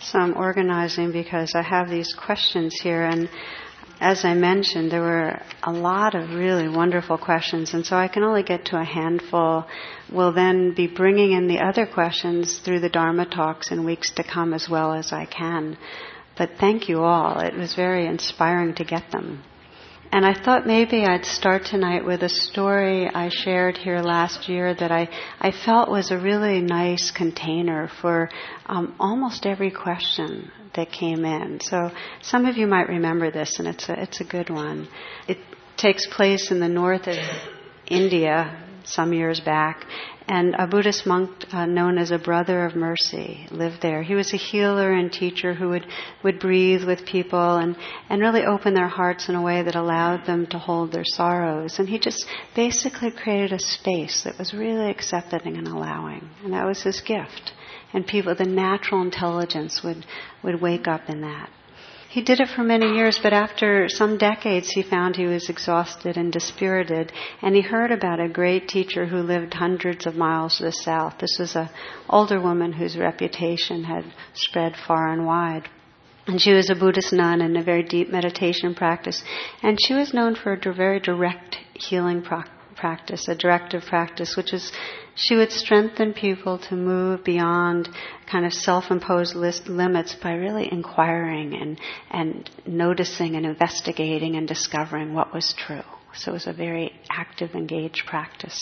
some organizing because I have these questions here, and as I mentioned, there were a lot of really wonderful questions, and so I can only get to a handful. We'll then be bringing in the other questions through the Dharma talks in weeks to come as well as I can. But thank you all. It was very inspiring to get them. And I thought maybe I'd start tonight with a story I shared here last year that I felt was a really nice container for almost every question that came in. So some of you might remember this, and it's a good one. It takes place in the north of India some years back, and a Buddhist monk known as a Brother of Mercy lived there. He was a healer and teacher who would breathe with people and really open their hearts in a way that allowed them to hold their sorrows. And he just basically created a space that was really accepting and allowing. And that was his gift. And people, the natural intelligence would wake up in that. He did it for many years, but after some decades he found he was exhausted and dispirited, and he heard about a great teacher who lived hundreds of miles to the south. This was an older woman whose reputation had spread far and wide. And she was a Buddhist nun in a very deep meditation practice, and she was known for a very direct healing practice, a directive practice, which is she would strengthen people to move beyond kind of self-imposed limits by really inquiring and noticing and investigating and discovering what was true. So it was a very active, engaged practice.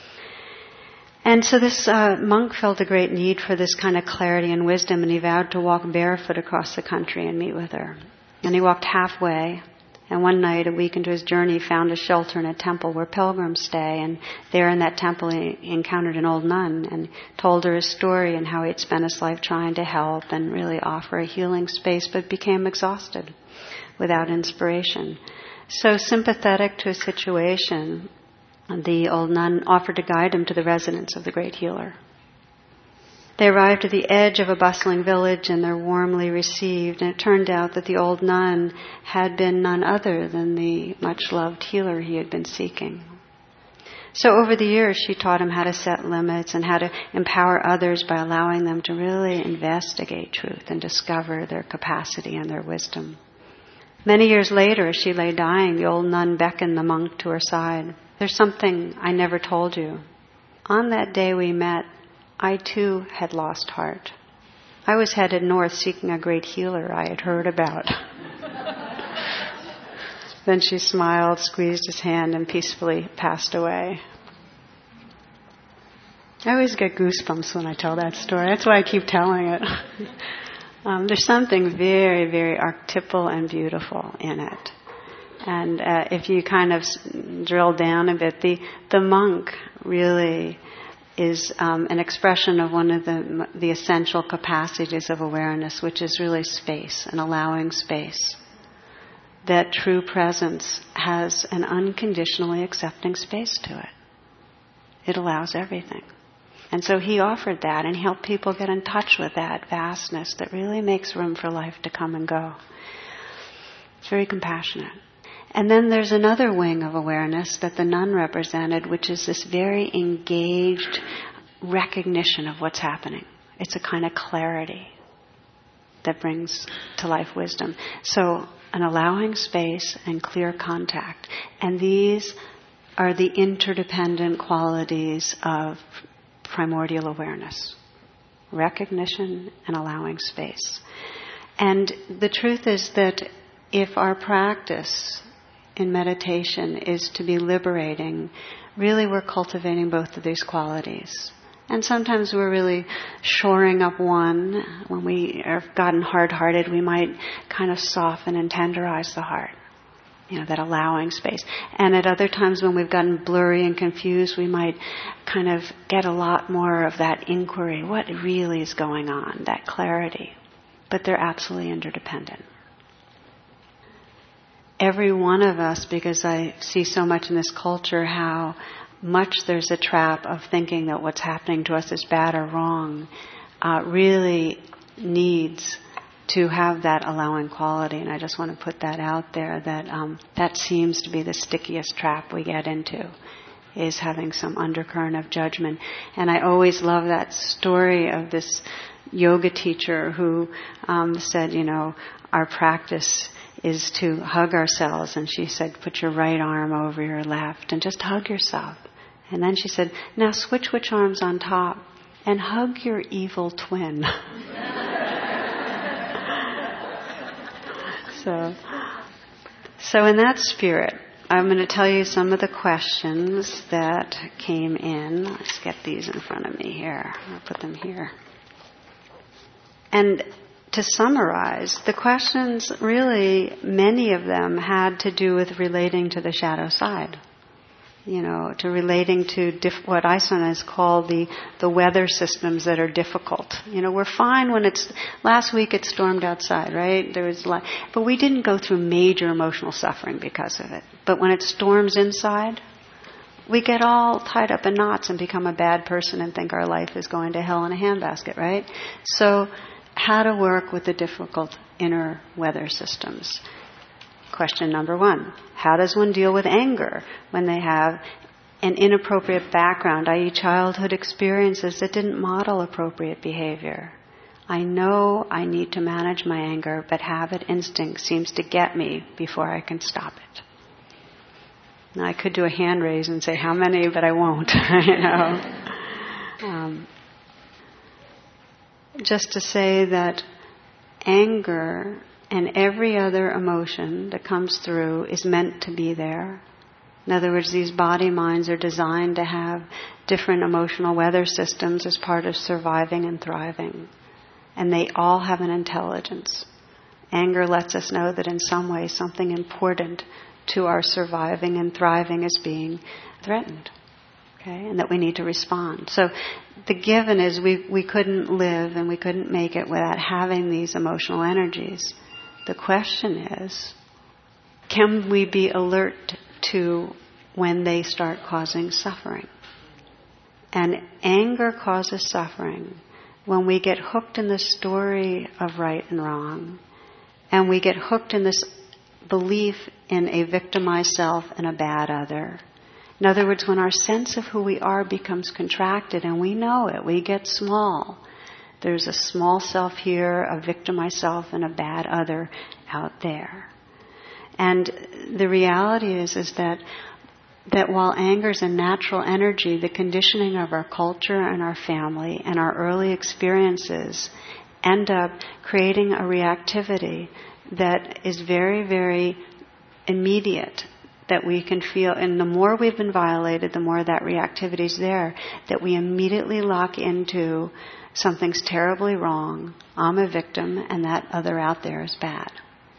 And so this monk felt a great need for this kind of clarity and wisdom, and he vowed to walk barefoot across the country and meet with her. And he walked halfway. And one night, a week into his journey, he found a shelter in a temple where pilgrims stay. And there in that temple, he encountered an old nun and told her his story and how he'd spent his life trying to help and really offer a healing space, but became exhausted without inspiration. So sympathetic to his situation, the old nun offered to guide him to the residence of the great healer. They arrived at the edge of a bustling village and they're warmly received. And it turned out that the old nun had been none other than the much-loved healer he had been seeking. So over the years, she taught him how to set limits and how to empower others by allowing them to really investigate truth and discover their capacity and their wisdom. Many years later, as she lay dying, the old nun beckoned the monk to her side. "There's something I never told you. On that day we met, I too had lost heart. I was headed north seeking a great healer I had heard about." Then she smiled, squeezed his hand, and peacefully passed away. I always get goosebumps when I tell that story. That's why I keep telling it. There's something very, very archetypal and beautiful in it. And if you kind of drill down a bit, the monk really is an expression of one of the essential capacities of awareness, which is really space and allowing space. That true presence has an unconditionally accepting space to it. It allows everything. And so he offered that and helped people get in touch with that vastness that really makes room for life to come and go. It's very compassionate. And then there's another wing of awareness that the nun represented, which is this very engaged recognition of what's happening. It's a kind of clarity that brings to life wisdom. So an allowing space and clear contact. And these are the interdependent qualities of primordial awareness. Recognition and allowing space. And the truth is that if our practice in meditation is to be liberating, really we're cultivating both of these qualities. And sometimes we're really shoring up one. When we have gotten hard-hearted, we might kind of soften and tenderize the heart. That allowing space. And at other times when we've gotten blurry and confused, we might kind of get a lot more of that inquiry. What really is going on? That clarity. But they're absolutely interdependent. Every one of us, because I see so much in this culture how much there's a trap of thinking that what's happening to us is bad or wrong, really needs to have that allowing quality. And I just want to put that out there, that that seems to be the stickiest trap we get into, is having some undercurrent of judgment. And I always love that story of this yoga teacher who said, our practice is to hug ourselves. And she said, put your right arm over your left and just hug yourself. And then she said, now switch which arm's on top and hug your evil twin. So in that spirit, I'm going to tell you some of the questions that came in. Let's get these in front of me here. I'll put them here. And to summarize, the questions really, many of them had to do with relating to the shadow side. To relating to what I sometimes call the weather systems that are difficult. We're fine when last week it stormed outside, right? But we didn't go through major emotional suffering because of it. But when it storms inside, we get all tied up in knots and become a bad person and think our life is going to hell in a handbasket, right? So, how to work with the difficult inner weather systems. Question number 1. How does one deal with anger when they have an inappropriate background, i.e. childhood experiences that didn't model appropriate behavior? I know I need to manage my anger, but habit instinct seems to get me before I can stop it. Now, I could do a hand raise and say how many, but I won't, Just to say that anger and every other emotion that comes through is meant to be there. In other words, these body minds are designed to have different emotional weather systems as part of surviving and thriving. And they all have an intelligence. Anger lets us know that in some way something important to our surviving and thriving is being threatened. Okay? And that we need to respond. So the given is we couldn't live and we couldn't make it without having these emotional energies. The question is, can we be alert to when they start causing suffering? And anger causes suffering when we get hooked in the story of right and wrong, and we get hooked in this belief in a victimized self and a bad other. In other words, when our sense of who we are becomes contracted and we know it, we get small. There's a small self here, a victimized self, and a bad other out there. And the reality is that while anger is a natural energy, the conditioning of our culture and our family and our early experiences end up creating a reactivity that is very, very immediate, that we can feel. And the more we've been violated, the more that reactivity is there, that we immediately lock into something's terribly wrong, I'm a victim, and that other out there is bad.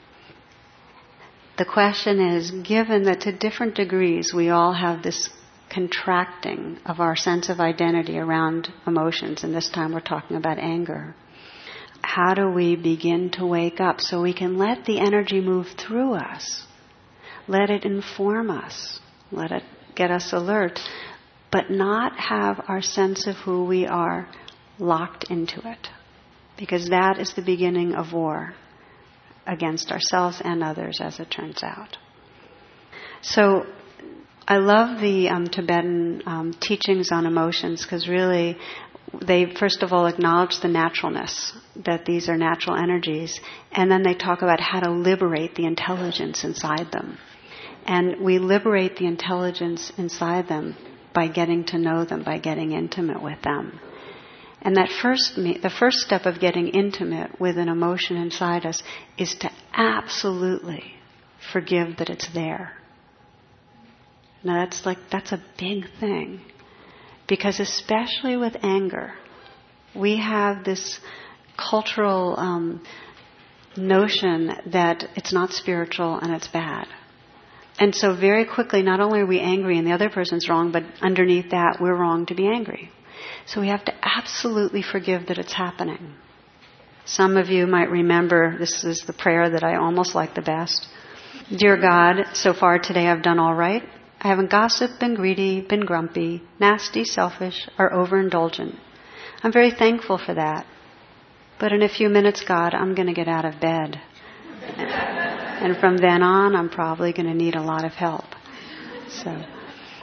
The question is, given that to different degrees we all have this contracting of our sense of identity around emotions, and this time we're talking about anger, how do we begin to wake up so we can let the energy move through us, let it inform us, let it get us alert, but not have our sense of who we are locked into it? Because that is the beginning of war against ourselves and others, as it turns out. So I love the Tibetan teachings on emotions, because really they first of all acknowledge the naturalness, that these are natural energies, and then they talk about how to liberate the intelligence inside them. And we liberate the intelligence inside them by getting to know them, by getting intimate with them. And that the first step of getting intimate with an emotion inside us is to absolutely forgive that it's there. Now that's a big thing. Because especially with anger, we have this cultural notion that it's not spiritual and it's bad. And so very quickly, not only are we angry and the other person's wrong, but underneath that, we're wrong to be angry. So we have to absolutely forgive that it's happening. Some of you might remember, this is the prayer that I almost like the best. Dear God, so far today I've done all right. I haven't gossiped, been greedy, been grumpy, nasty, selfish, or overindulgent. I'm very thankful for that. But in a few minutes, God, I'm going to get out of bed. And from then on, I'm probably going to need a lot of help.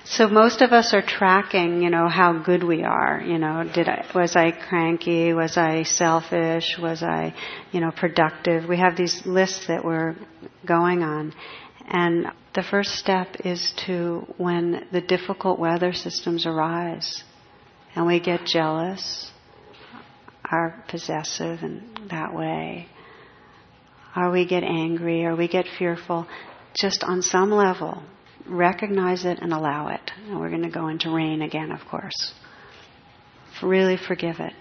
So most of us are tracking, how good we are. Was I cranky? Was I selfish? Was I, productive? We have these lists that we're going on. And the first step is to, when the difficult weather systems arise and we get jealous, are possessive in that way, or we get angry, or we get fearful, just on some level, recognize it and allow it. And we're going to go into rain again, of course. Really forgive it.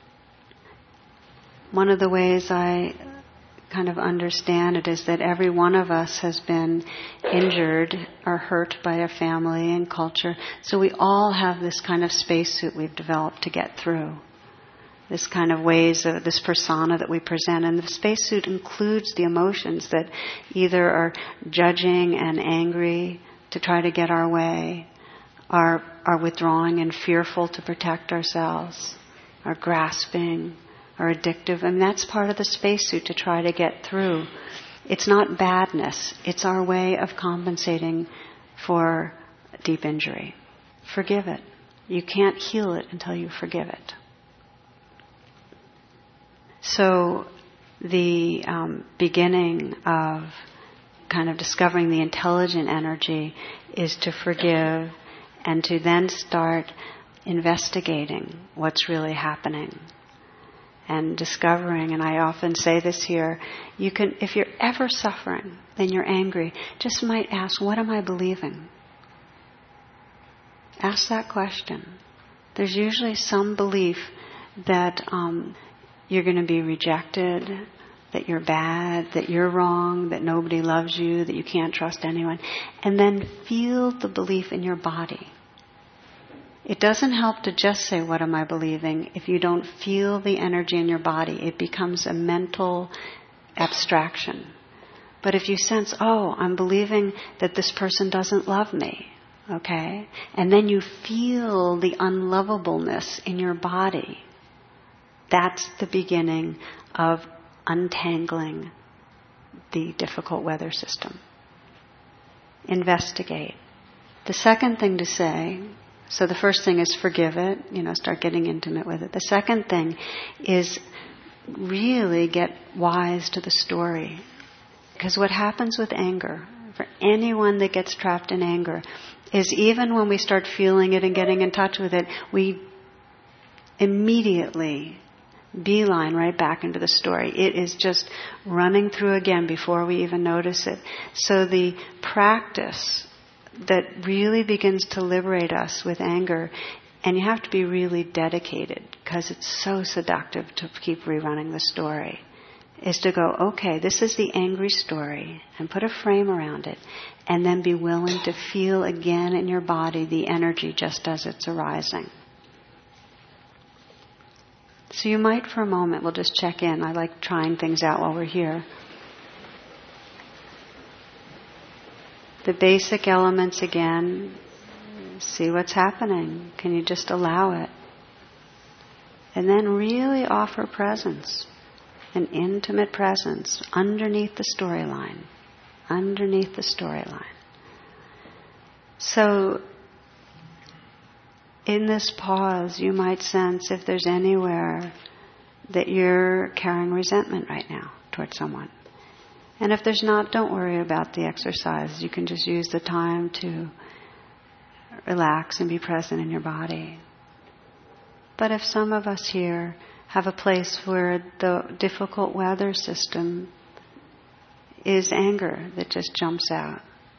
One of the ways I kind of understand it is that every one of us has been injured or hurt by a family and culture. So we all have this kind of spacesuit we've developed to get through. This kind of ways of this persona that we present. And the spacesuit includes the emotions that either are judging and angry to try to get our way, are withdrawing and fearful to protect ourselves, are grasping, are addictive. And that's part of the spacesuit to try to get through. It's not badness. It's our way of compensating for deep injury. Forgive it. You can't heal it until you forgive it. So the beginning of kind of discovering the intelligent energy is to forgive and to then start investigating what's really happening and discovering, and I often say this here, you can, if you're ever suffering, then you're angry, just might ask, what am I believing? Ask that question. There's usually some belief that you're going to be rejected, that you're bad, that you're wrong, that nobody loves you, that you can't trust anyone. And then feel the belief in your body. It doesn't help to just say, what am I believing? If you don't feel the energy in your body, it becomes a mental abstraction. But if you sense, I'm believing that this person doesn't love me, okay? And then you feel the unlovableness in your body. That's the beginning of untangling the difficult weather system. Investigate. The second thing to say, so the first thing is forgive it, start getting intimate with it. The second thing is really get wise to the story. Because what happens with anger, for anyone that gets trapped in anger, is even when we start feeling it and getting in touch with it, we immediately beeline right back into the story. It is just running through again before we even notice it. So the practice that really begins to liberate us with anger, and you have to be really dedicated because it's so seductive to keep rerunning the story, is to go, okay, this is the angry story, and put a frame around it, and then be willing to feel again in your body the energy just as it's arising. So you might, for a moment, we'll just check in. I like trying things out while we're here. The basic elements again, see what's happening. Can you just allow it? And then really offer presence, an intimate presence underneath the storyline. Underneath the storyline. So in this pause, you might sense if there's anywhere that you're carrying resentment right now towards someone. And if there's not, don't worry about the exercise. You can just use the time to relax and be present in your body. But if some of us here have a place where the difficult weather system is anger that just jumps out,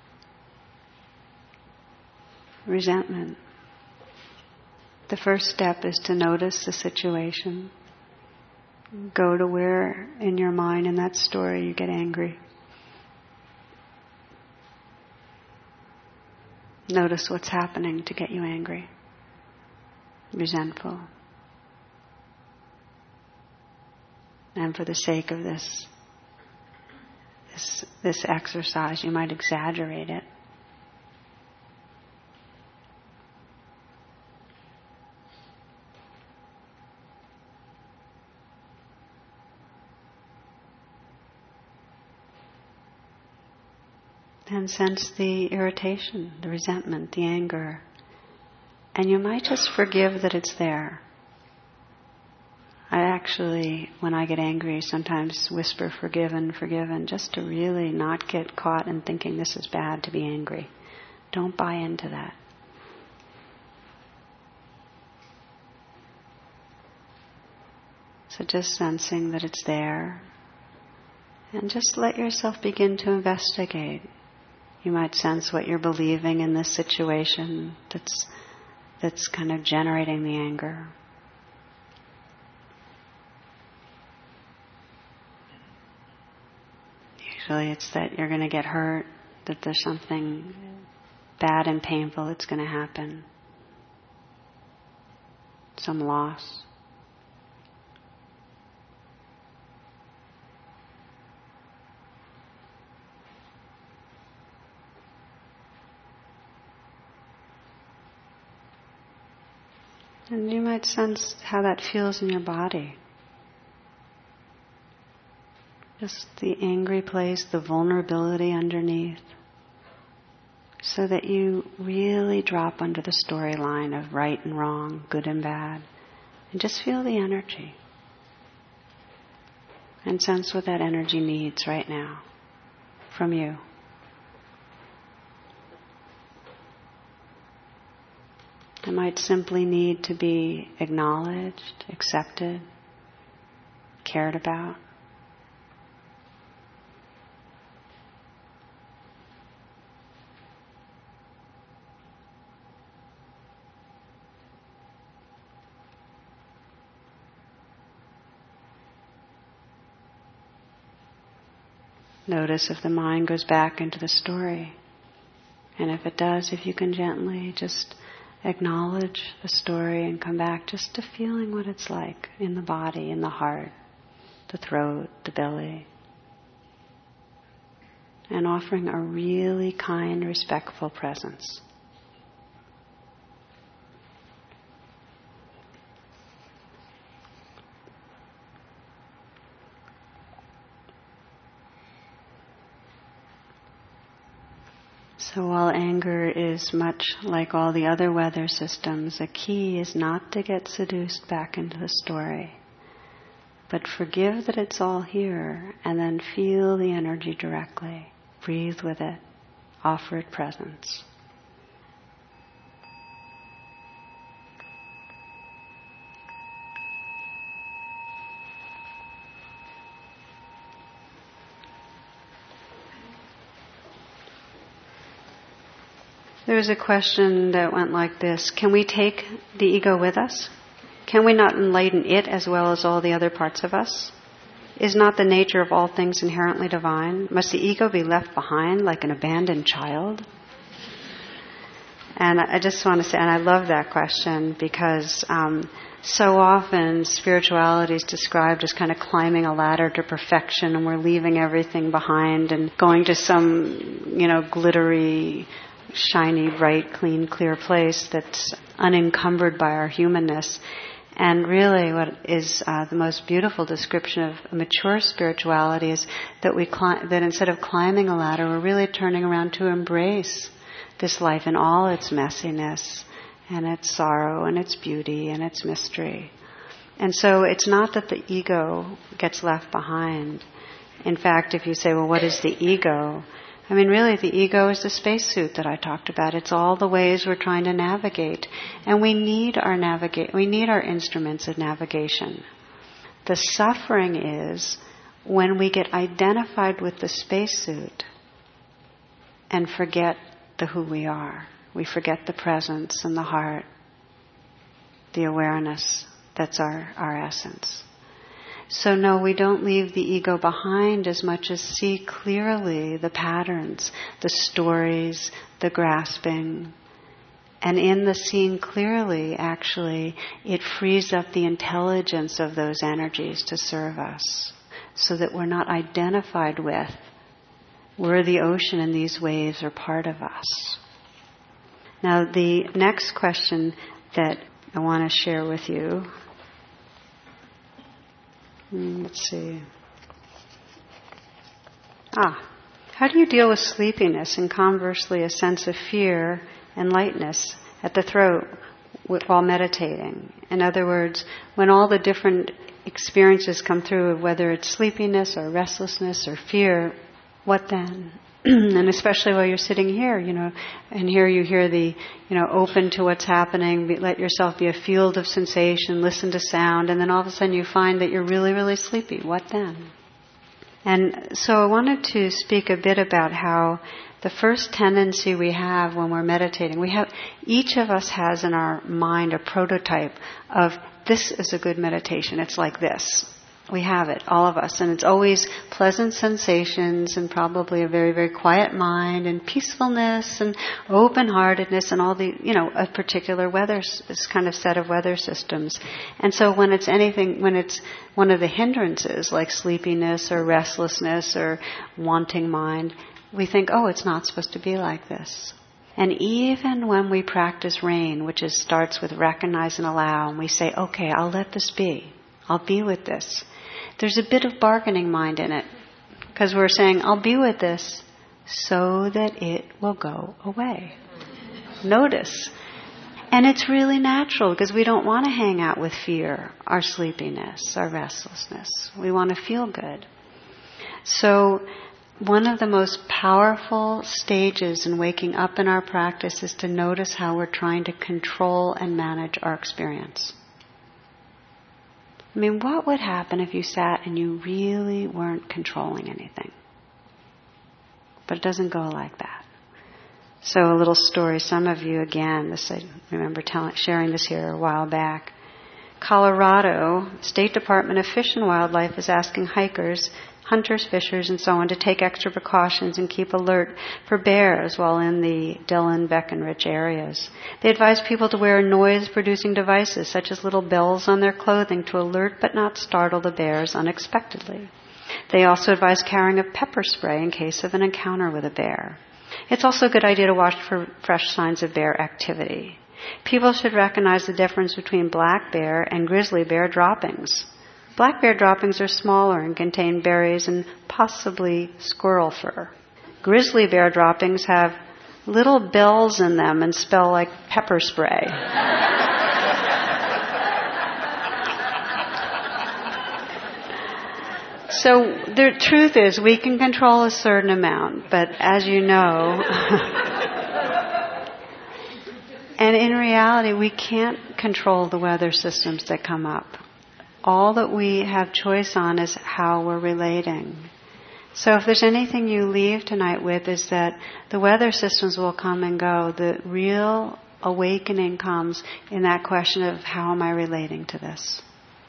resentment, the first step is to notice the situation. Go to where in your mind in that story you get angry. Notice what's happening to get you angry, resentful. And for the sake of this exercise, you might exaggerate it. then sense the irritation, the resentment, the anger. And you might just forgive that it's there. I actually, when I get angry, sometimes whisper forgiven, forgiven, just to really not get caught in thinking this is bad to be angry. Don't buy into that. So just sensing that it's there, and just let yourself begin to investigate. You might sense what you're believing in this situation that's kind of generating the anger. Usually it's that you're going to get hurt, that there's something bad and painful that's going to happen. Some loss. And you might sense how that feels in your body. Just the angry place, the vulnerability underneath. So that you really drop under the storyline of right and wrong, good and bad. And just feel the energy. And sense what that energy needs right now from you. It might simply need to be acknowledged, accepted, cared about. Notice if the mind goes back into the story. And if it does, if you can gently just acknowledge the story and come back just to feeling what it's like in the body, in the heart, the throat, the belly. And offering a really kind, respectful presence. So while anger is much like all the other weather systems, the key is not to get seduced back into the story, but forgive that it's all here and then feel the energy directly. Breathe with it. Offer it presence. There was a question that went like this: can we take the ego with us? Can we not enlighten it as well as all the other parts of us? Is not the nature of all things inherently divine? Must the ego be left behind like an abandoned child? And I just want to say, and I love that question because so often spirituality is described as kind of climbing a ladder to perfection, and we're leaving everything behind and going to some, glittery, shiny, bright, clean, clear place that's unencumbered by our humanness. And really what is the most beautiful description of a mature spirituality is that that instead of climbing a ladder, we're really turning around to embrace this life in all its messiness and its sorrow and its beauty and its mystery. And so it's not that the ego gets left behind. In fact, if you say, well, what is the ego? I mean, really, the ego is the spacesuit that I talked about. It's all the ways we're trying to navigate. And we need our instruments of navigation. The suffering is when we get identified with the spacesuit and forget the who we are. We forget the presence and the heart, the awareness that's our essence. So no, we don't leave the ego behind as much as see clearly the patterns, the stories, the grasping. And in the seeing clearly, actually, it frees up the intelligence of those energies to serve us, so that we're not identified with, we're the ocean and these waves are part of us. Now, the next question that I want to share with you, let's see. How do you deal with sleepiness and conversely a sense of fear and lightness at the throat while meditating? In other words, when all the different experiences come through, whether it's sleepiness or restlessness or fear, what then? And especially while you're sitting here, and here you hear the, open to what's happening, let yourself be a field of sensation, listen to sound, and then all of a sudden you find that you're really, really sleepy. What then? And so I wanted to speak a bit about how the first tendency we have when we're meditating, each of us has in our mind a prototype of this is a good meditation. It's like this. We have it, all of us. And it's always pleasant sensations and probably a very, very quiet mind and peacefulness and open-heartedness and all the, a particular this kind of set of weather systems. And so when it's one of the hindrances like sleepiness or restlessness or wanting mind, we think, it's not supposed to be like this. And even when we practice rain, which starts with recognize and allow, and we say, okay, I'll let this be. I'll be with this. There's a bit of bargaining mind in it. Because we're saying, I'll be with this so that it will go away. Notice. And it's really natural because we don't want to hang out with fear, our sleepiness, our restlessness. We want to feel good. So one of the most powerful stages in waking up in our practice is to notice how we're trying to control and manage our experience. What would happen if you sat and you really weren't controlling anything? But it doesn't go like that. So a little story. Some of you, again, I remember sharing this here a while back. Colorado State Department of Fish and Wildlife is asking hikers, hunters, fishers, and so on to take extra precautions and keep alert for bears while in the Dillon-Breckenridge areas. They advise people to wear noise-producing devices such as little bells on their clothing to alert but not startle the bears unexpectedly. They also advise carrying a pepper spray in case of an encounter with a bear. It's also a good idea to watch for fresh signs of bear activity. People should recognize the difference between black bear and grizzly bear droppings. Black bear droppings are smaller and contain berries and possibly squirrel fur. Grizzly bear droppings have little bells in them and smell like pepper spray. So the truth is we can control a certain amount, but as you know, and in reality we can't control the weather systems that come up. All that we have choice on is how we're relating. So if there's anything you leave tonight with is that the weather systems will come and go. The real awakening comes in that question of how am I relating to this?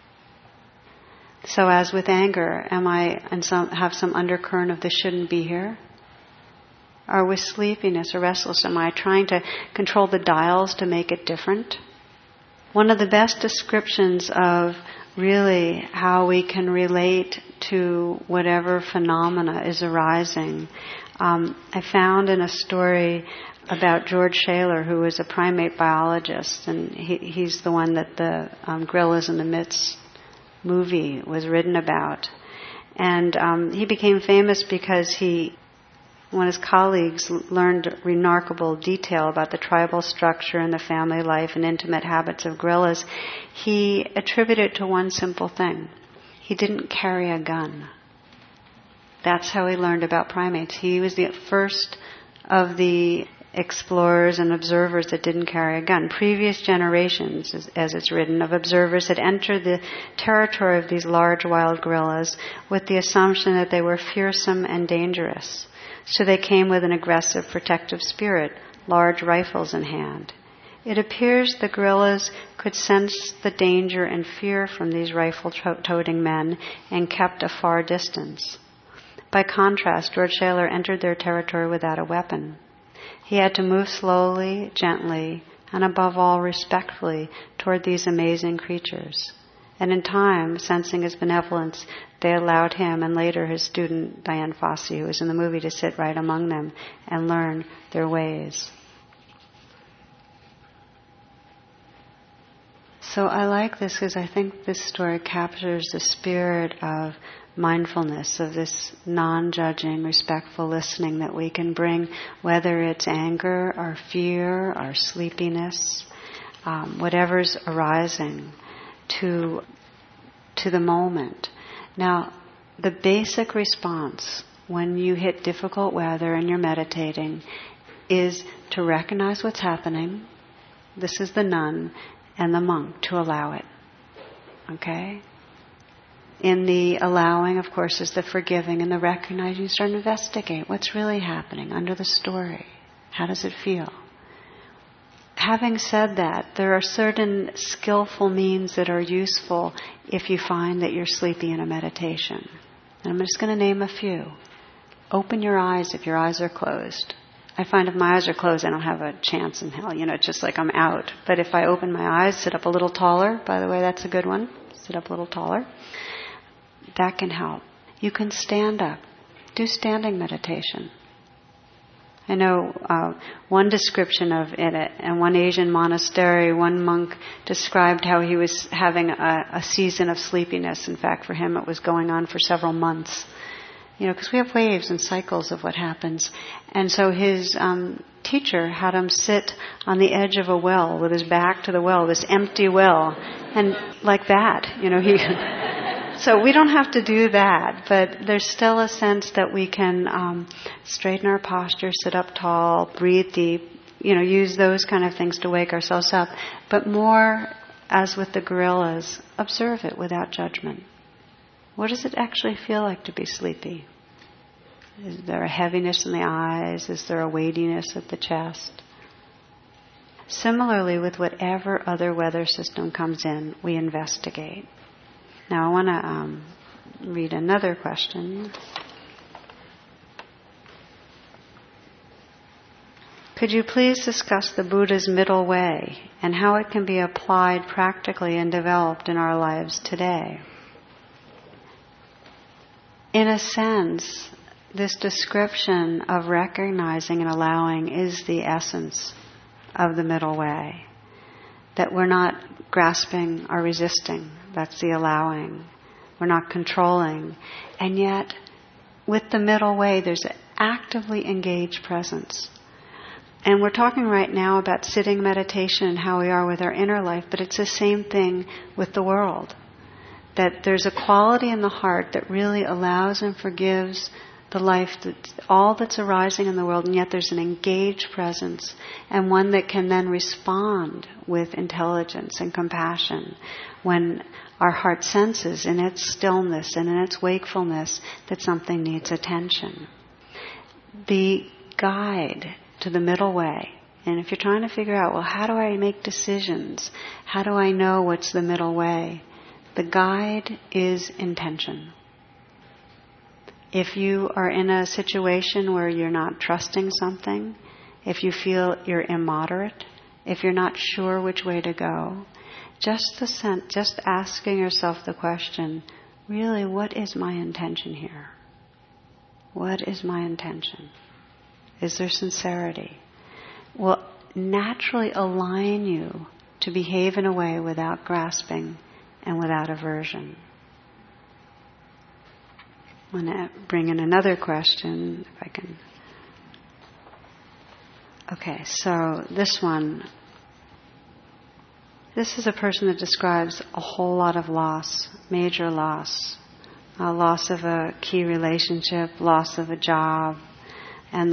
So as with anger, have some undercurrent of this shouldn't be here? Or with sleepiness or restlessness, am I trying to control the dials to make it different? One of the best descriptions of really how we can relate to whatever phenomena is arising. I found in a story about George Shaler, who was a primate biologist, and he's the one that the Gorillas in the Midst movie was written about. And he became famous because when his colleagues learned remarkable detail about the tribal structure and the family life and intimate habits of gorillas, he attributed it to one simple thing. He didn't carry a gun. That's how he learned about primates. He was the first of the explorers and observers that didn't carry a gun. Previous generations, as it's written, of observers had entered the territory of these large wild gorillas with the assumption that they were fearsome and dangerous. So they came with an aggressive, protective spirit, large rifles in hand. It appears the gorillas could sense the danger and fear from these rifle-toting men and kept a far distance. By contrast, George Shaler entered their territory without a weapon. He had to move slowly, gently, and above all respectfully toward these amazing creatures. And in time, sensing his benevolence, they allowed him and later his student, Dian Fossey, who was in the movie, to sit right among them and learn their ways. So I like this because I think this story captures the spirit of mindfulness, of this non-judging, respectful listening that we can bring, whether it's anger or fear or sleepiness, whatever's arising, to the moment. Now, the basic response when you hit difficult weather and you're meditating is to recognize what's happening. This is the nun and the monk, to allow it. Okay? In the allowing, of course, is the forgiving and the recognizing. You start to investigate what's really happening under the story. How does it feel? Having said that, there are certain skillful means that are useful if you find that you're sleepy in a meditation. And I'm just going to name a few. Open your eyes if your eyes are closed. I find if my eyes are closed, I don't have a chance in hell. It's just like I'm out. But if I open my eyes, sit up a little taller. By the way, that's a good one. Sit up a little taller. That can help. You can stand up. Do standing meditation. I know one description of it, in one Asian monastery, one monk described how he was having a season of sleepiness. In fact, for him it was going on for several months. Because we have waves and cycles of what happens. And so his teacher had him sit on the edge of a well with his back to the well, this empty well. And like that, So we don't have to do that, but there's still a sense that we can straighten our posture, sit up tall, breathe deep, use those kind of things to wake ourselves up. But more, as with the gorillas, observe it without judgment. What does it actually feel like to be sleepy? Is there a heaviness in the eyes? Is there a weightiness at the chest? Similarly, with whatever other weather system comes in, we investigate. Now I want to read another question. Could you please discuss the Buddha's middle way and how it can be applied practically and developed in our lives today? In a sense, this description of recognizing and allowing is the essence of the middle way. That we're not grasping or resisting. That's the allowing. We're not controlling. And yet, with the middle way, there's an actively engaged presence. And we're talking right now about sitting meditation and how we are with our inner life, but it's the same thing with the world. That there's a quality in the heart that really allows and forgives the life, all that's arising in the world, and yet there's an engaged presence, and one that can then respond with intelligence and compassion when our heart senses in its stillness and in its wakefulness that something needs attention. The guide to the middle way, and if you're trying to figure out, well, how do I make decisions? How do I know what's the middle way? The guide is intention. If you are in a situation where you're not trusting something, if you feel you're immoderate, if you're not sure which way to go, just asking yourself the question, really, what is my intention here? What is my intention? Is there sincerity? Will naturally align you to behave in a way without grasping and without aversion. I'm going to bring in another question, if I can. Okay, so this one. This is a person that describes a whole lot of loss, major loss. Loss of a key relationship, loss of a job, and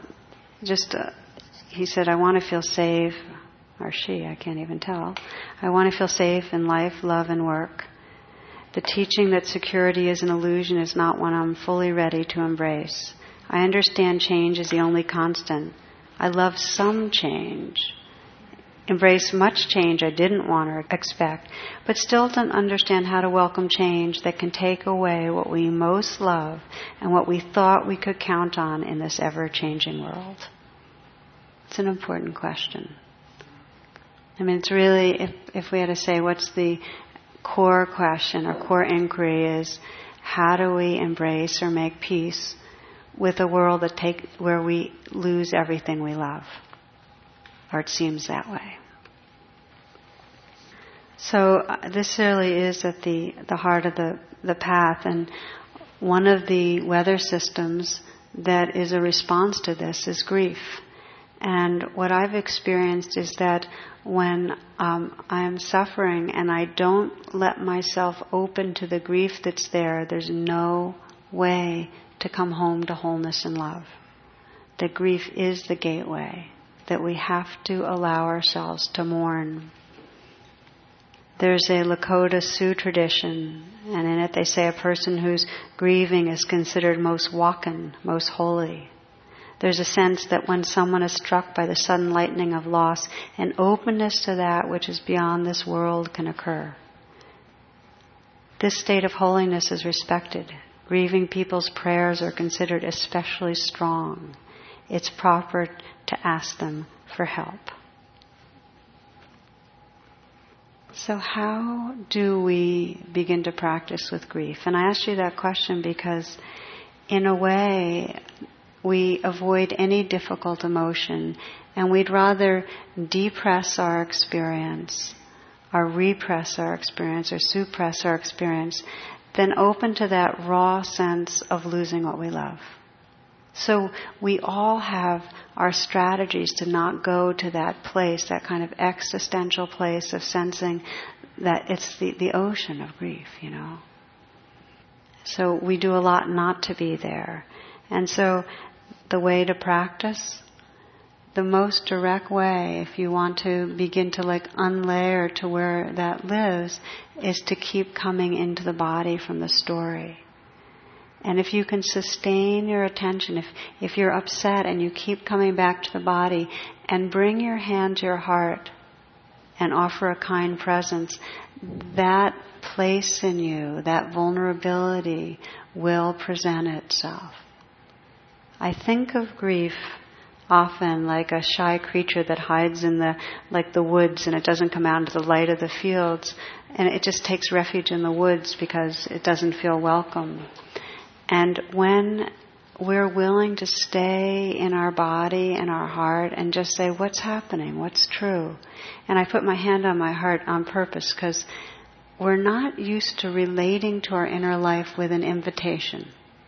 he said, I want to feel safe, or she, I can't even tell. I want to feel safe in life, love, and work. The teaching that security is an illusion is not one I'm fully ready to embrace. I understand change is the only constant. I love some change. Embrace much change I didn't want or expect, but still don't understand how to welcome change that can take away what we most love and what we thought we could count on in this ever-changing world. It's an important question. I mean, it's really, if we had to say what's the core question or core inquiry is, how do we embrace or make peace with a world where we lose everything we love? Or it seems that way. So this really is at the heart of the path, and one of the weather systems that is a response to this is grief. And what I've experienced is that when I am suffering and I don't let myself open to the grief that's there, there's no way to come home to wholeness and love. That grief is the gateway, that we have to allow ourselves to mourn. There's a Lakota Sioux tradition, and in it they say a person who's grieving is considered most wakan, most holy. There's a sense that when someone is struck by the sudden lightning of loss, an openness to that which is beyond this world can occur. This state of holiness is respected. Grieving people's prayers are considered especially strong. It's proper to ask them for help. So how do we begin to practice with grief? And I asked you that question because, in a way, we avoid any difficult emotion, and we'd rather depress our experience, or repress our experience, or suppress our experience, than open to that raw sense of losing what we love. So we all have our strategies to not go to that place, that kind of existential place of sensing that it's the ocean of grief, you know. So we do a lot not to be there. And so the way to practice, the most direct way, if you want to begin to unlayer to where that lives, is to keep coming into the body from the story. And if you can sustain your attention, if you're upset and you keep coming back to the body and bring your hand to your heart and offer a kind presence, that place in you, that vulnerability will present itself. I think of grief often like a shy creature that hides in the woods, and it doesn't come out into the light of the fields, and it just takes refuge in the woods because it doesn't feel welcome. And when we're willing to stay in our body and our heart and just say, what's happening? What's true? And I put my hand on my heart on purpose because we're not used to relating to our inner life with an invitation.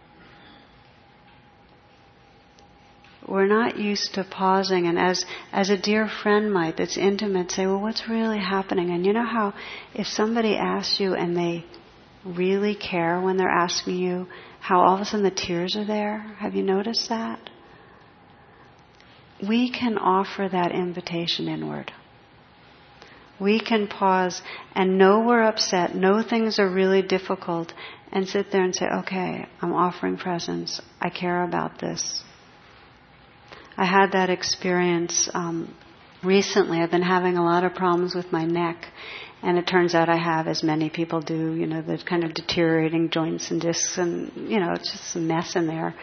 We're not used to pausing and as a dear friend might that's intimate say, well, what's really happening? And you know how if somebody asks you and they really care when they're asking you, how all of a sudden the tears are there? Have you noticed that? We can offer that invitation inward. We can pause and know we're upset, know things are really difficult, and sit there and say, okay, I'm offering presence. I care about this. I had that experience recently. I've been having a lot of problems with my neck. And it turns out I have, as many people do, the kind of deteriorating joints and discs, and it's just a mess in there.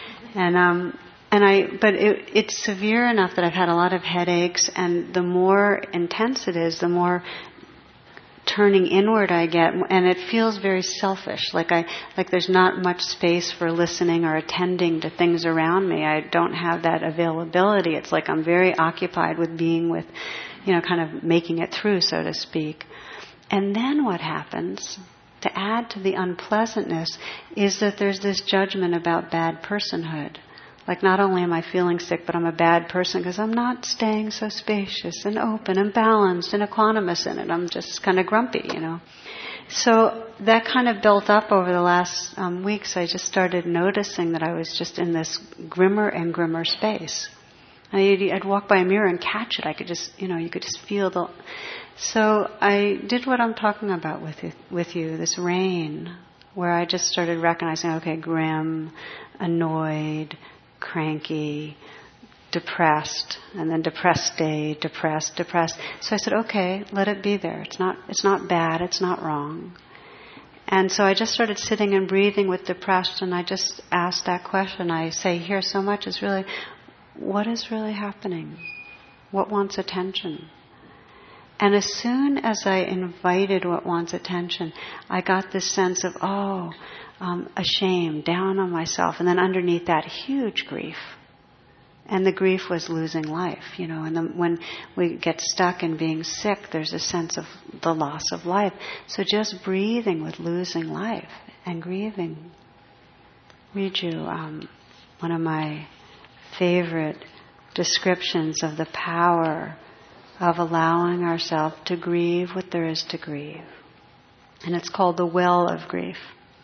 But it's severe enough that I've had a lot of headaches, and the more intense it is, the more turning inward I get, and it feels very selfish. Like there's not much space for listening or attending to things around me. I don't have that availability. It's like I'm very occupied with being with, kind of making it through, so to speak. And then what happens, to add to the unpleasantness, is that there's this judgment about bad personhood. Like not only am I feeling sick, but I'm a bad person because I'm not staying so spacious and open and balanced and equanimous in it. I'm just kind of grumpy, So that kind of built up over the last weeks. I just started noticing that I was just in this grimmer and grimmer space. I'd walk by a mirror and catch it. I could just, you could just feel the... So I did what I'm talking about with you, this rain, where I just started recognizing, okay, grim, annoyed, cranky, depressed, and then depressed day, depressed. So I said, okay, let it be there. It's not bad, it's not wrong. And so I just started sitting and breathing with depressed, and I just asked that question. I say here so much is really, what is really happening? What wants attention? And as soon as I invited what wants attention, I got this sense of, ashamed, down on myself, and then underneath that, huge grief. And the grief was losing life, and when we get stuck in being sick, there's a sense of the loss of life. So just breathing with losing life and grieving. Read you one of my favorite descriptions of the power of allowing ourselves to grieve what there is to grieve. And it's called the well of grief.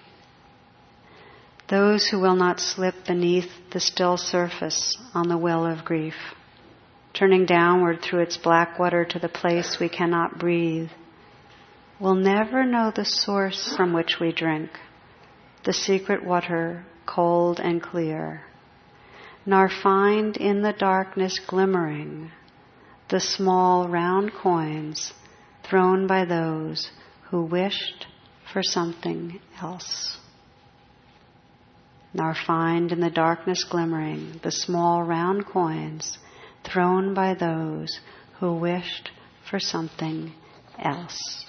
Those who will not slip beneath the still surface on the well of grief, turning downward through its black water to the place we cannot breathe, will never know the source from which we drink, the secret water cold and clear, nor find in the darkness glimmering the small round coins thrown by those who wished for something else. Nor find in the darkness glimmering the small round coins thrown by those who wished for something else.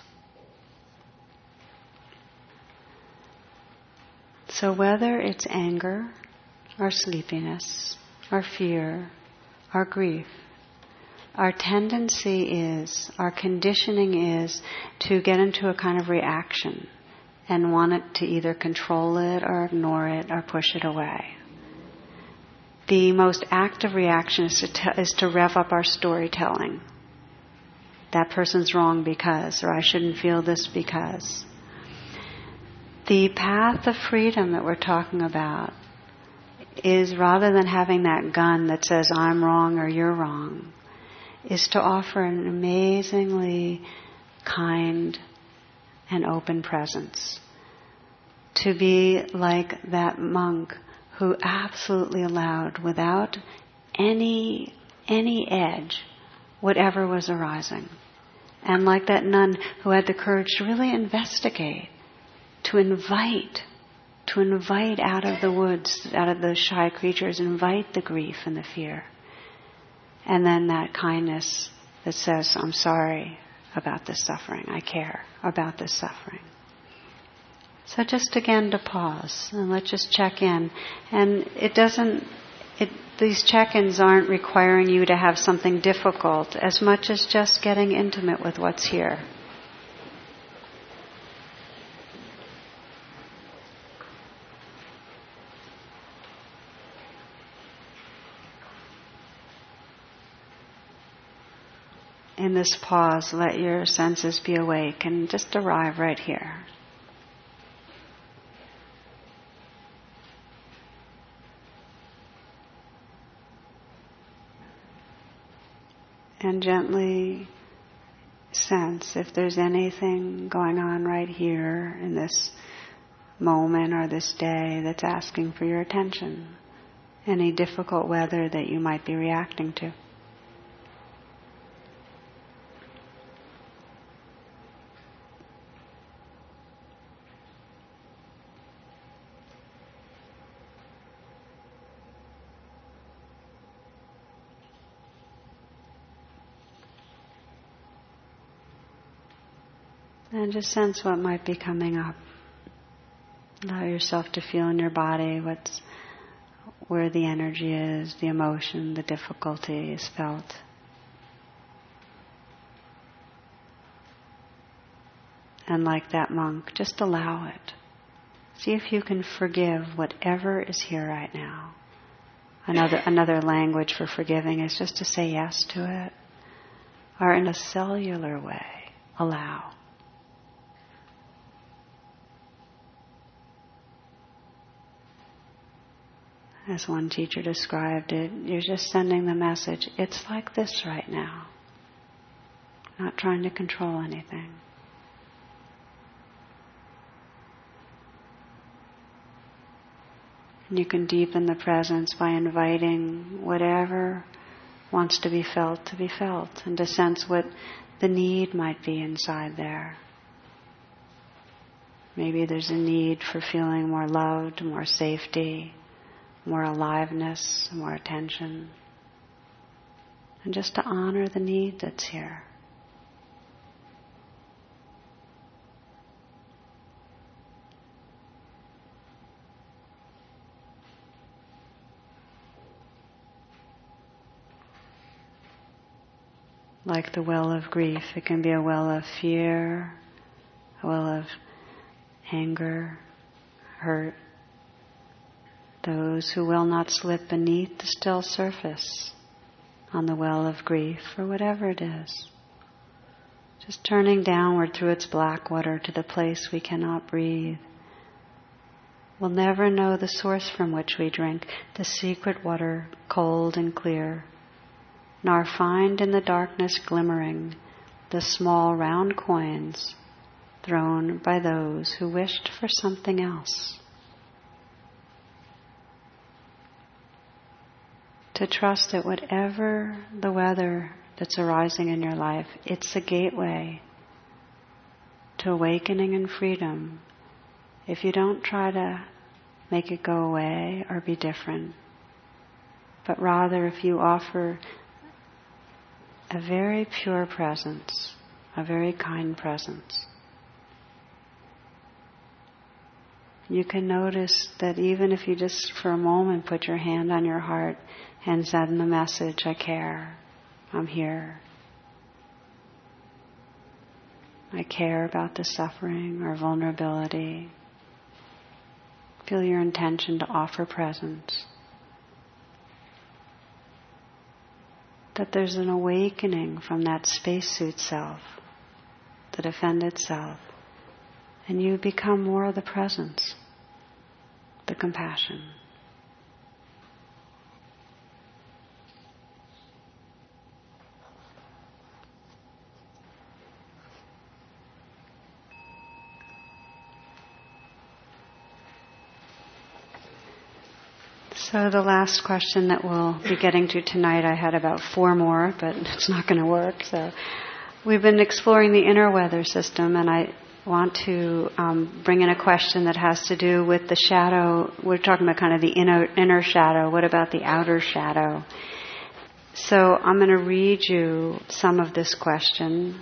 So whether it's anger, or sleepiness, or fear, or grief, our tendency is, our conditioning is to get into a kind of reaction and want it to either control it or ignore it or push it away. The most active reaction is to rev up our storytelling. That person's wrong because, or I shouldn't feel this because. The path of freedom that we're talking about is, rather than having that gun that says I'm wrong or you're wrong, is to offer an amazingly kind and open presence. To be like that monk who absolutely allowed, without any edge, whatever was arising. And like that nun who had the courage to really investigate, to invite out of the woods, out of those shy creatures, invite the grief and the fear. And then that kindness that says, I'm sorry about this suffering. I care about this suffering. So just again to pause and let's just check in. And these check-ins aren't requiring you to have something difficult as much as just getting intimate with what's here. In this pause, let your senses be awake and just arrive right here. And gently sense if there's anything going on right here in this moment or this day that's asking for your attention. Any difficult weather that you might be reacting to. And just sense what might be coming up. Allow yourself to feel in your body where the energy is, the emotion, the difficulty is felt. And like that monk, just allow it. See if you can forgive whatever is here right now. Another language for forgiving is just to say yes to it. Or in a cellular way, allow. As one teacher described it, you're just sending the message, it's like this right now. Not trying to control anything. And you can deepen the presence by inviting whatever wants to be felt, and to sense what the need might be inside there. Maybe there's a need for feeling more loved, more safety, more aliveness, more attention. And just to honor the need that's here. like the well of grief. It can be a well of fear, a well of anger, hurt. Those who will not slip beneath the still surface on the well of grief, or whatever it is. Just turning downward through its black water to the place we cannot breathe. We'll never know the source from which we drink, the secret water, cold and clear, nor find in the darkness glimmering the small round coins thrown by those who wished for something else. To trust that whatever the weather that's arising in your life, it's a gateway to awakening and freedom. If you don't try to make it go away or be different, but rather if you offer a very pure presence, a very kind presence, you can notice that even if you just for a moment put your hand on your heart and send the message, I care, I'm here. I care about the suffering or vulnerability. Feel your intention to offer presence. That there's an awakening from that spacesuit self, the defended self, and you become more of the presence, the compassion. So the last question that we'll be getting to tonight, I had about 4 more, but it's not going to work. So we've been exploring the inner weather system, and I want to bring in a question that has to do with the shadow. We're talking about kind of the inner shadow. What about the outer shadow? So I'm going to read you some of this question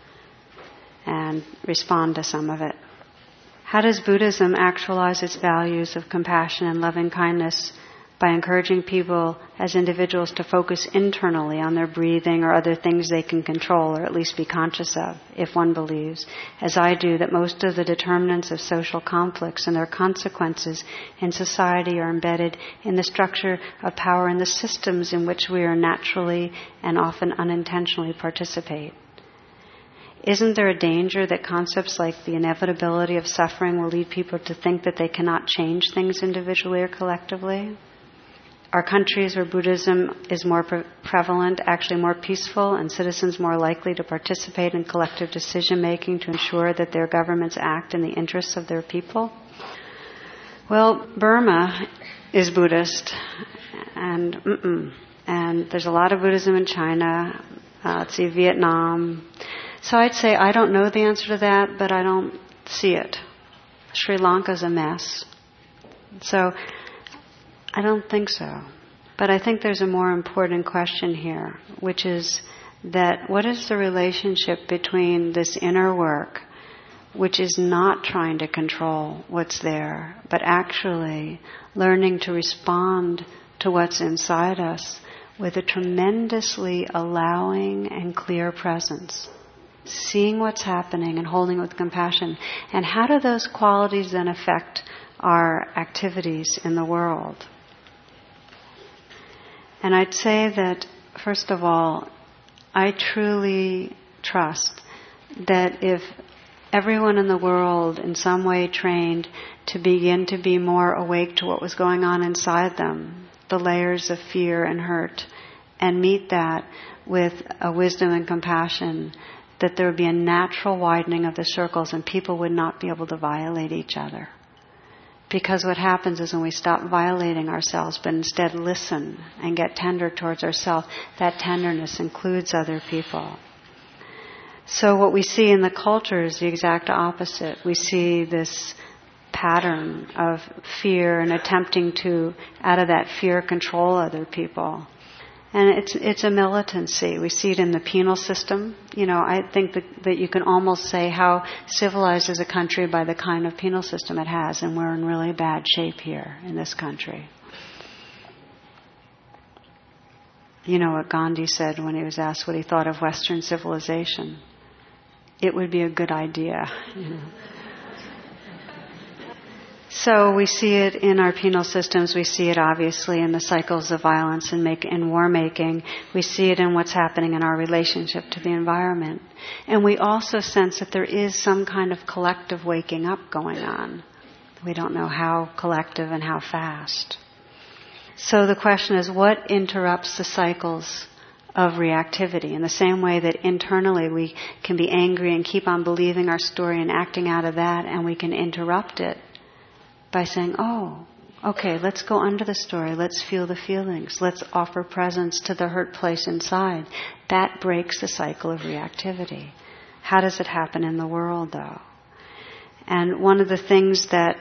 and respond to some of it. How does Buddhism actualize its values of compassion and loving kindness by encouraging people as individuals to focus internally on their breathing or other things they can control or at least be conscious of, if one believes, as I do, that most of the determinants of social conflicts and their consequences in society are embedded in the structure of power and the systems in which we are naturally and often unintentionally participate? Isn't there a danger that concepts like the inevitability of suffering will lead people to think that they cannot change things individually or collectively? Are countries where Buddhism is more prevalent actually more peaceful and citizens more likely to participate in collective decision-making to ensure that their governments act in the interests of their people? Well, Burma is Buddhist, and there's a lot of Buddhism in China, let's see, Vietnam. So I'd say I don't know the answer to that, but I don't see it. Sri Lanka's a mess. So I don't think so. But I think there's a more important question here, which is that what is the relationship between this inner work, which is not trying to control what's there, but actually learning to respond to what's inside us with a tremendously allowing and clear presence, seeing what's happening and holding it with compassion. And how do those qualities then affect our activities in the world? And I'd say that, first of all, I truly trust that if everyone in the world in some way trained to begin to be more awake to what was going on inside them, the layers of fear and hurt, and meet that with a wisdom and compassion, that there would be a natural widening of the circles and people would not be able to violate each other. Because what happens is when we stop violating ourselves, but instead listen and get tender towards ourselves, that tenderness includes other people. So what we see in the culture is the exact opposite. We see this pattern of fear and attempting to, out of that fear, control other people. And it's a militancy. We see it in the penal system. You know, I think that you can almost say how civilized is a country by the kind of penal system it has, and we're in really bad shape here in this country. You know what Gandhi said when he was asked what he thought of Western civilization? It would be a good idea. So we see it in our penal systems. We see it obviously in the cycles of violence and war making. We see it in what's happening in our relationship to the environment. And we also sense that there is some kind of collective waking up going on. We don't know how collective and how fast. So the question is, what interrupts the cycles of reactivity? In the same way that internally we can be angry and keep on believing our story and acting out of that, and we can interrupt it by saying, oh, okay, let's go under the story, let's feel the feelings, let's offer presence to the hurt place inside. That breaks the cycle of reactivity. How does it happen in the world, though? And one of the things that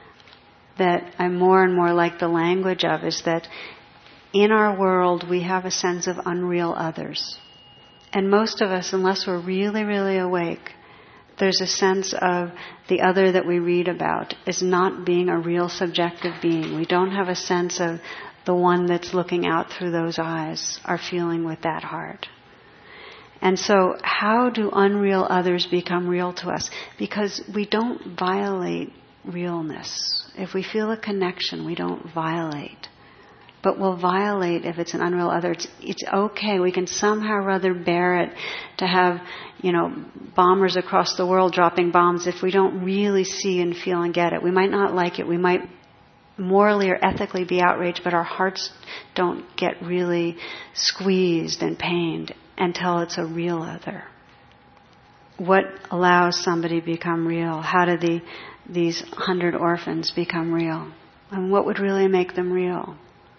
I more and more like the language of is that in our world we have a sense of unreal others. And most of us, unless we're really, really awake, there's a sense of the other that we read about as not being a real subjective being. We don't have a sense of the one that's looking out through those eyes, are feeling with that heart. And so how do unreal others become real to us? Because we don't violate realness. If we feel a connection, we don't violate. But we'll violate if it's an unreal other. It's okay. We can somehow or other bear it to have, bombers across the world dropping bombs if we don't really see and feel and get it. We might not like it. We might morally or ethically be outraged, but our hearts don't get really squeezed and pained until it's a real other. What allows somebody to become real? How do these 100 orphans become real? And what would really make them real?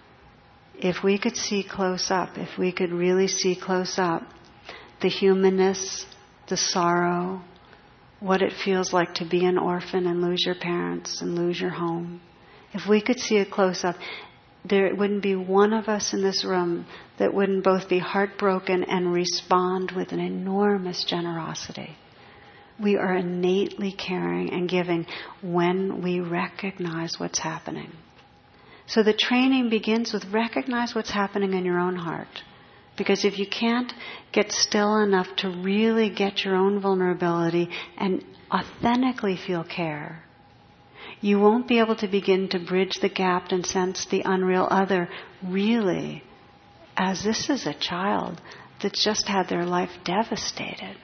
If we could see close up, if we could really see close up the humanness, the sorrow, what it feels like to be an orphan and lose your parents and lose your home. If we could see it close up, there wouldn't be one of us in this room that wouldn't both be heartbroken and respond with an enormous generosity. We are innately caring and giving when we recognize what's happening. So the training begins with recognize what's happening in your own heart. Because if you can't get still enough to really get your own vulnerability and authentically feel care, you won't be able to begin to bridge the gap and sense the unreal other really, as this is a child that's just had their life devastated,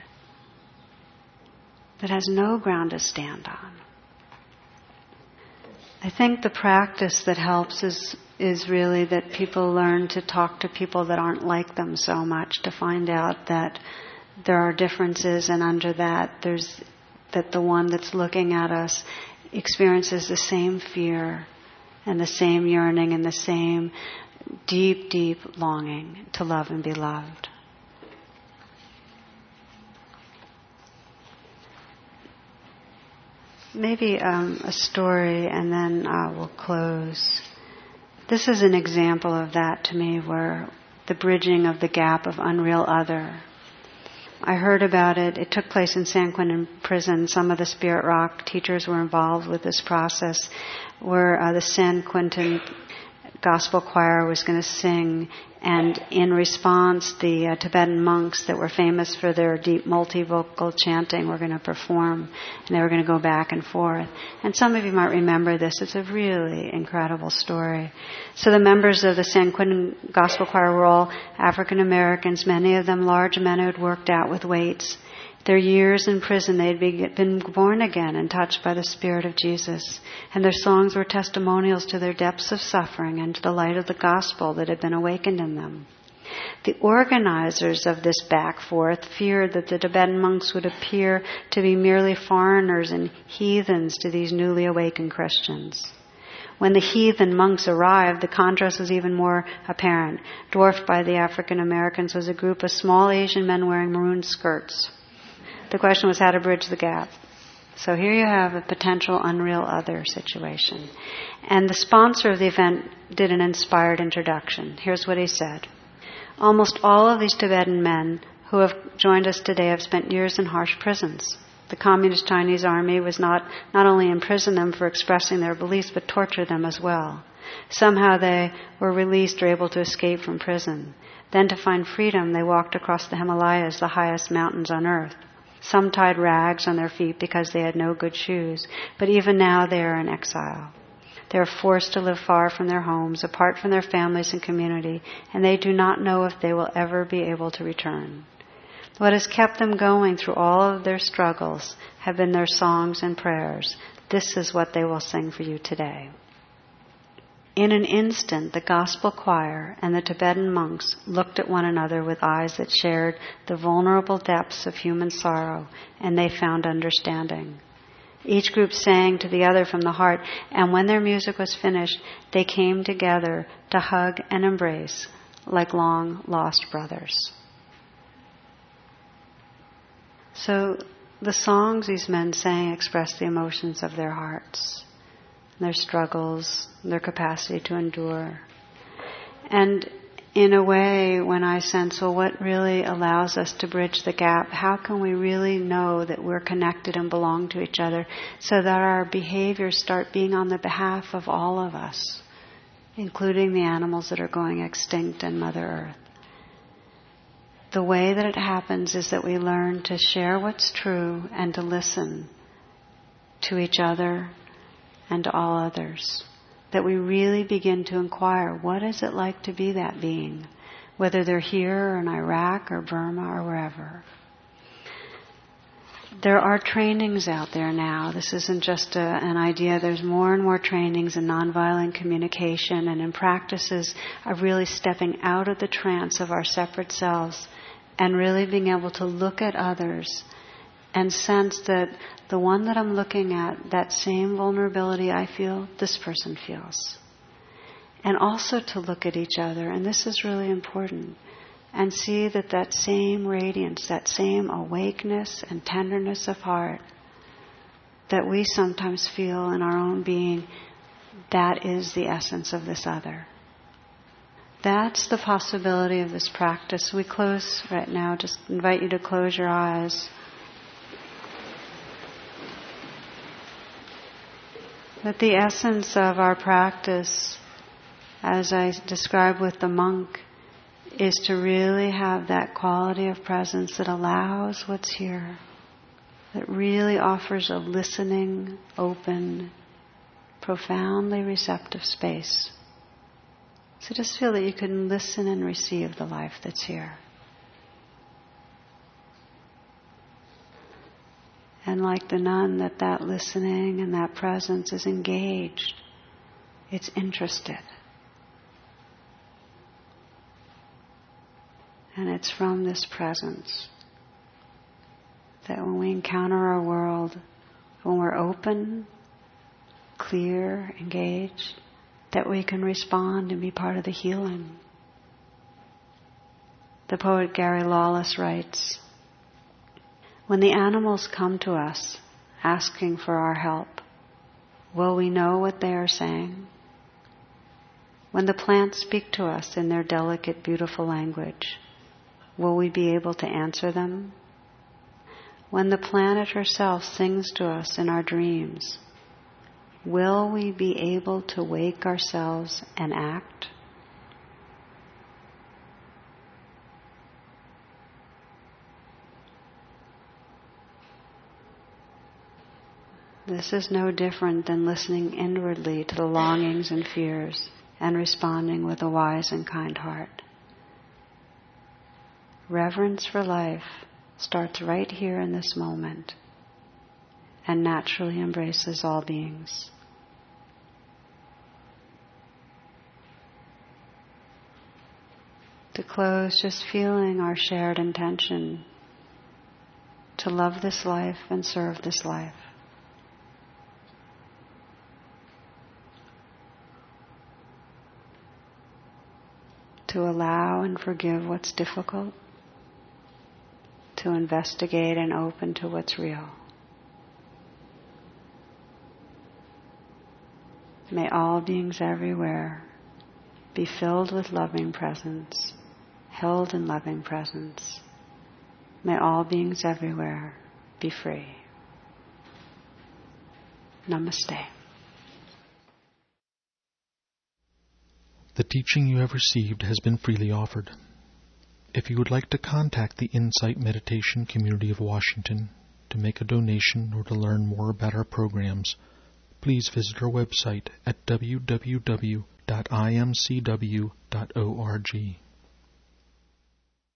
that has no ground to stand on. I think the practice that helps is really that people learn to talk to people that aren't like them so much, to find out that there are differences, and under that that the one that's looking at us experiences the same fear and the same yearning and the same deep, deep longing to love and be loved. Maybe a story, and then we'll close. This is an example of that to me, where the bridging of the gap of unreal other. I heard about it. It took place in San Quentin prison. Some of the Spirit Rock teachers were involved with this process, where the San Quentin gospel choir was going to sing, and in response, the Tibetan monks that were famous for their deep multivocal chanting were going to perform, and they were going to go back and forth. And some of you might remember this. It's a really incredible story. So the members of the San Quentin gospel choir were all African Americans, many of them large men who had worked out with weights. Their years in prison, they'd been born again and touched by the Spirit of Jesus. And their songs were testimonials to their depths of suffering and to the light of the gospel that had been awakened in them. The organizers of this back forth feared that the Tibetan monks would appear to be merely foreigners and heathens to these newly awakened Christians. When the heathen monks arrived, the contrast was even more apparent. Dwarfed by the African Americans was a group of small Asian men wearing maroon skirts. The question was how to bridge the gap. So here you have a potential unreal other situation. And the sponsor of the event did an inspired introduction. Here's what he said. Almost all of these Tibetan men who have joined us today have spent years in harsh prisons. The Communist Chinese army was not only imprisoned them for expressing their beliefs, but tortured them as well. Somehow they were released or able to escape from prison. Then to find freedom, they walked across the Himalayas, the highest mountains on earth. Some tied rags on their feet because they had no good shoes, but even now they are in exile. They are forced to live far from their homes, apart from their families and community, and they do not know if they will ever be able to return. What has kept them going through all of their struggles have been their songs and prayers. This is what they will sing for you today. In an instant, the gospel choir and the Tibetan monks looked at one another with eyes that shared the vulnerable depths of human sorrow, and they found understanding. Each group sang to the other from the heart, and when their music was finished, they came together to hug and embrace like long-lost brothers. So the songs these men sang expressed the emotions of their hearts, their struggles, their capacity to endure. And in a way, when I sense, well, what really allows us to bridge the gap? How can we really know that we're connected and belong to each other so that our behaviors start being on the behalf of all of us, including the animals that are going extinct and Mother Earth? The way that it happens is that we learn to share what's true and to listen to each other and to all others. That we really begin to inquire, what is it like to be that being? Whether they're here or in Iraq or Burma or wherever. There are trainings out there now. This isn't just an idea. There's more and more trainings in nonviolent communication and in practices of really stepping out of the trance of our separate selves and really being able to look at others and sense that the one that I'm looking at, that same vulnerability I feel, this person feels. And also to look at each other, and this is really important, and see that that same radiance, that same awakeness and tenderness of heart that we sometimes feel in our own being, that is the essence of this other. That's the possibility of this practice. We close right now. Just invite you to close your eyes. That the essence of our practice, as I described with the monk, is to really have that quality of presence that allows what's here, that really offers a listening, open, profoundly receptive space. So just feel that you can listen and receive the life that's here. And like the nun, that listening and that presence is engaged. It's interested. And it's from this presence that when we encounter our world, when we're open, clear, engaged, that we can respond and be part of the healing. The poet Gary Lawless writes, "When the animals come to us asking for our help, will we know what they are saying? When the plants speak to us in their delicate, beautiful language, will we be able to answer them? When the planet herself sings to us in our dreams, will we be able to wake ourselves and act?" This is no different than listening inwardly to the longings and fears and responding with a wise and kind heart. Reverence for life starts right here in this moment and naturally embraces all beings. To close, just feeling our shared intention to love this life and serve this life. To allow and forgive what's difficult. To investigate and open to what's real. May all beings everywhere be filled with loving presence, held in loving presence. May all beings everywhere be free. Namaste. The teaching you have received has been freely offered. If you would like to contact the Insight Meditation Community of Washington to make a donation or to learn more about our programs, please visit our website at www.imcw.org.